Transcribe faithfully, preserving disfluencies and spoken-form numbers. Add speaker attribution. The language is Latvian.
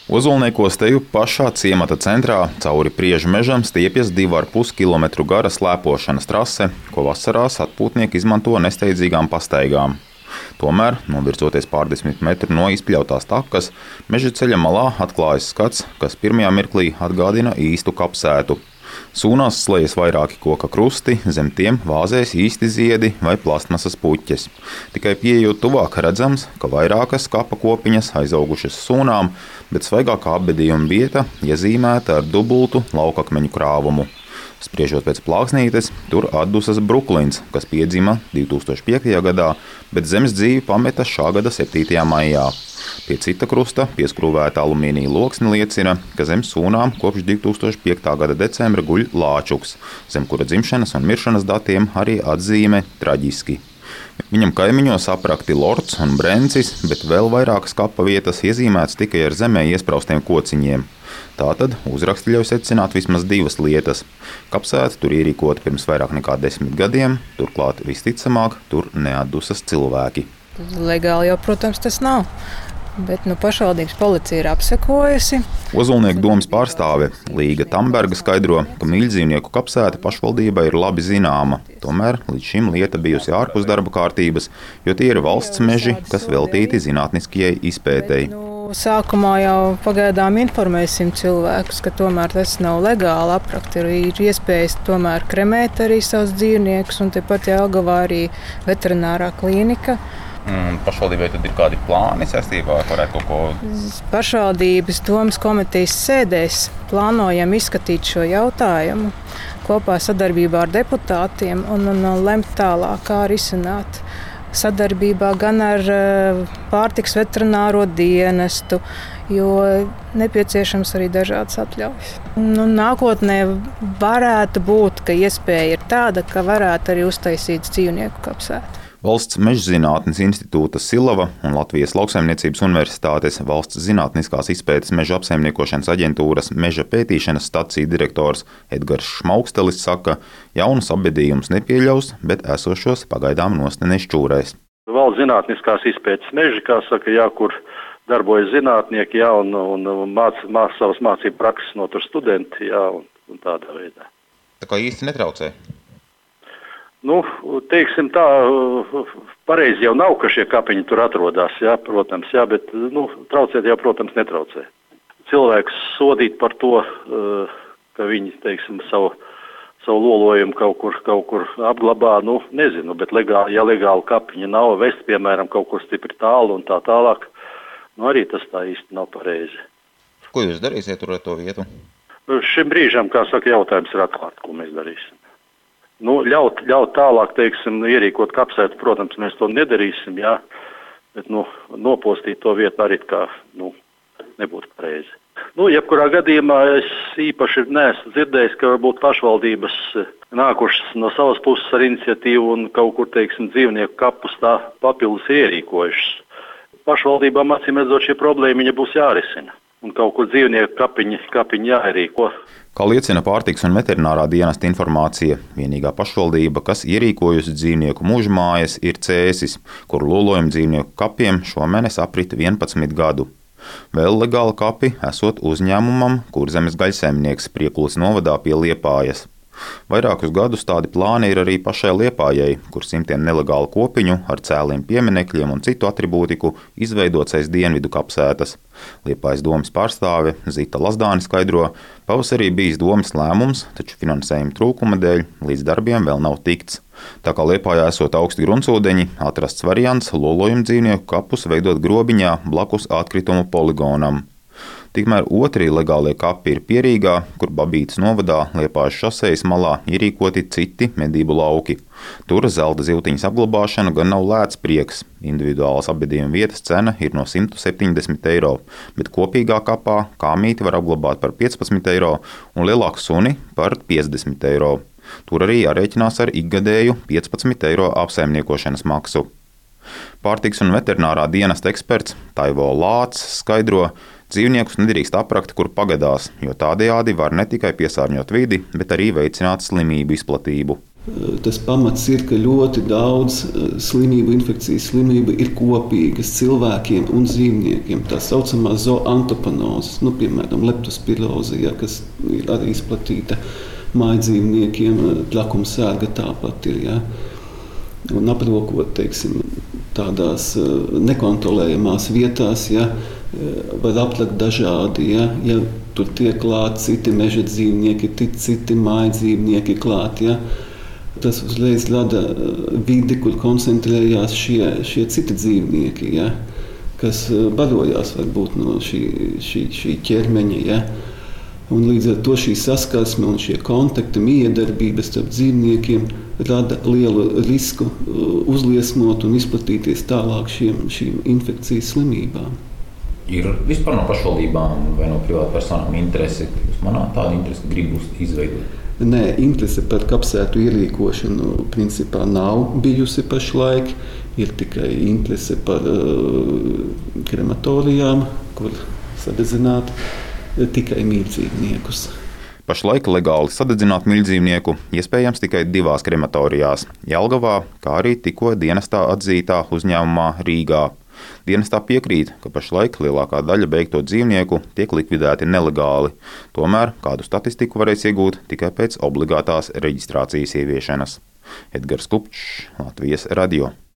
Speaker 1: Ozolniekos teju pašā ciemata centrā cauri Priežu mežam stiepjas divu ar pus kilometru gara slēpošanas trase, ko vasarās atpūtnieki izmanto nesteidzīgām pastaigām. Tomēr, novirzoties pārdesmit metru no izpļautās takas, meža ceļa malā atklājas skats, kas pirmajā mirklī atgādina īstu kapsētu. Sūnās slejas vairāki koka krusti, zem tiem vāzēs īsti ziedi vai plastmasas puķes. Tikai pieejot tuvāk redzams, ka vairākas kapa kopiņas aizaugušas sūnām, bet svaigākā apbedījuma vieta iezīmēta ar dubultu laukakmeņu krāvumu. Spriežot pēc plāksnītes, tur atdusas Bruklins, kas piedzima divi tūkstoši piektajā gadā, bet zemes dzīvi pameta šā gada septītajā maijā. Pie cita krusta pieskrūvēta alumīnija loksne liecina, ka zem sūnām kopš divi tūkstoši piektā gada decembra guļ Lāčuks, zem kura dzimšanas un miršanas datiem arī atzīme traģiski. Viņam kaimiņos aprakti Lords un Brencis, bet vēl vairākas kapa vietas iezīmētas tikai ar zemē iespraustiem kociņiem. Tātad uzraksti ļauj secināt vismaz divas lietas. Kapsēta tur ierīkota pirms vairāk nekā desmit gadiem, turklāt visticamāk tur neatdusas cilvēki.
Speaker 2: Legāli jau, protams, tas nav. Bet nu, pašvaldības policija ir apsekojusi.
Speaker 1: Ozolnieku domas pārstāve Līga Tamberga skaidro, ka mīļdzīvnieku kapsēta pašvaldībai ir labi zināma. Tomēr līdz šim lieta bijusi ārpus darba kārtības, jo tie ir valsts meži, kas veltīti zinātniskajai izpētei.
Speaker 2: Sākumā jau pagaidām informēsim cilvēkus, ka tomēr tas nav legāli aprakt. Ir iespējas tomēr kremēt arī savus dzīvniekus, un tepat Jelgavā arī veterinārā klīnika.
Speaker 1: Mm, pašvaldībai tad ir kādi plāni saistībā, varētu kaut ko...
Speaker 2: Pašvaldības domas komitejas sēdēs plānojam izskatīt šo jautājumu kopā sadarbībā ar deputātiem un, un, un lemt tālāk, kā risināt. Sadarbībā gan ar pārtiks veterināro dienestu, jo nepieciešams arī dažādas atļaujas. Nu, nākotnē varētu būt, ka iespēja ir tāda, ka varētu arī uztaisīt dzīvnieku kapsētu.
Speaker 1: Valsts Mežzinātnes institūta Silava un Latvijas Lauksaimniecības universitātes Valsts zinātniskās izpētes meža apsaimniekošanas aģentūras meža pētīšanas staciju direktors Edgars Šmaukstelis saka, jaunus apbedījumus nepieļaus, bet esošos pagaidām nost nešķūrēs.
Speaker 3: Valsts zinātniskās izpētes meži, kā saka, jā, kur darbojas zinātnieki, jā, un, un māc, māc savas mācību prakses no tur studenti, jā, un, un tādā veidā.
Speaker 1: Tā kā īsti netraucē?
Speaker 3: Nu, teiksim tā, pareizi jau nav, ka šie kapiņi tur atrodas, jā, protams, jā, bet, nu, traucēt jau, protams, netraucē. Cilvēks sodīt par to, ka viņi, teiksim, savu, savu lolojumu kaut kur, kaut kur apglabā, nu, nezinu, bet legāli, ja legāli kapiņi nav vest, piemēram, kaut kur stipri tālu un tā tālāk, nu, arī tas tā īsti nav pareizi.
Speaker 1: Ko jūs darīsiet tur ar to vietu?
Speaker 3: Šim brīžam, kā saka, jautājums ir atklāt, ko mēs darīsim. Nu, ļaut, ļaut tālāk, teiksim, ierīkot kapsētu, protams, mēs to nedarīsim, jā, bet, nu, nopostīt to vietu arī kā, nu, nebūtu pareizi. Nu, jebkurā gadījumā es īpaši neesmu dzirdējis, ka varbūt pašvaldības nākušas no savas puses ar iniciatīvu un kaut kur, teiksim, dzīvnieku kapus tā papildus ierīkojušas. Pašvaldībām acīm redzot šī problēma viņa būs jārisina un kaut kur dzīvnieku kapiņi, kapiņi jāierīko.
Speaker 1: Kā liecina pārtiks un veterinārā dienesta informācija, vienīgā pašvaldība, kas ierīkojusi dzīvnieku mūžmājas, ir Cēsis, kur lolojumu dzīvnieku kapiem šomēnes aprit vienpadsmit gadu. Vēl legāli kapi esot uzņēmumam, Kurzemes gaļsaimnieks Priekulas novadā pie Liepājas. Vairākus gadus tādi plāni ir arī pašai Liepājai, kur simtiem nelegālu kopiņu ar cēliem pieminekļiem un citu atribūtiku izveidots aiz dienvidu kapsētas. Liepājas domas pārstāve Zita Lazdāne skaidro, pavasarī bijis domas lēmums, taču finansējuma trūkuma dēļ līdz darbiem vēl nav tikts. Tā kā Liepājā esot augsti gruntsūdeņi, atrasts variants lolojumu dzīvnieku kapus veidot grobiņā blakus atkritumu poligonam. Tikmēr otri legālie kapi ir Pierīgā, kur Babītas novadā Liepājas šosejas malā ierīkoti citi medību lauki. Tur zelta zivtiņas apglabāšana gan nav lēts prieks. Individuālas apbedījuma vietas cena ir no simt septiņdesmit eiro, bet kopīgā kapā kāmīti var apglabāt par piecpadsmit eiro un lielāku suni par piecdesmit eiro. Tur arī jārēķinās ar ikgadēju piecpadsmit eiro apsaimniekošanas maksu. Pārtiks un veterinārā dienesta eksperts Taivo Lācs skaidro, dzīvniekus nedrīkst aprakt, kur pagadās, jo tādējādi var ne tikai piesārņot vidi, bet arī veicināt slimību izplatību.
Speaker 4: Tas pamats ir, ka ļoti daudz slimību, infekcijas slimību ir kopīgas cilvēkiem un dzīvniekiem. Tā saucamā zooantroponozes, nu, piemēram, leptospiroze, ja, kas ir arī izplatīta mājdzīvniekiem, trakumsērga tāpat ir. Ja. Un aprokot, teiksim, tādās nekontrolējamās vietās, ja, var aplakt dažādi. Ja, ja tur tiek klāt citi meža dzīvnieki, citi mājdzīvnieki klāt. Ja, tas uzreiz rada vidi, kur koncentrējās šie, šie citi dzīvnieki, ja, kas barojās varbūt no šī, šī, šī ķermeņa. Ja. Un līdz ar to šī saskarsme un šie kontakti, miedarbības starp dzīvniekiem rada lielu risku uzliesmot un izplatīties tālāk šiem, šīm infekcijas slimībām.
Speaker 1: Ir vispār no pašvaldībām vai no privātpersonām interese, jūs manāt tādu interesi gribu izveidot?
Speaker 4: Nē, interese par kapsētu ierīkošanu principā nav bijusi pašlaik. Ir tikai interese par uh, krematorijām, kur sadedzināt tikai mīļdzīvniekus.
Speaker 1: Pašlaik legāli sadedzināt mīļdzīvnieku iespējams tikai divās krematorijās – Jelgavā, kā arī tikko dienestā atzītā uzņēmumā Rīgā. Dienestā piekrīt, ka pašlaik lielākā daļa beigto dzīvnieku tiek likvidēti nelegāli. Tomēr kādu statistiku varēs iegūt tikai pēc obligātās reģistrācijas ieviešanas. Edgars Kupčs, Latvijas radio.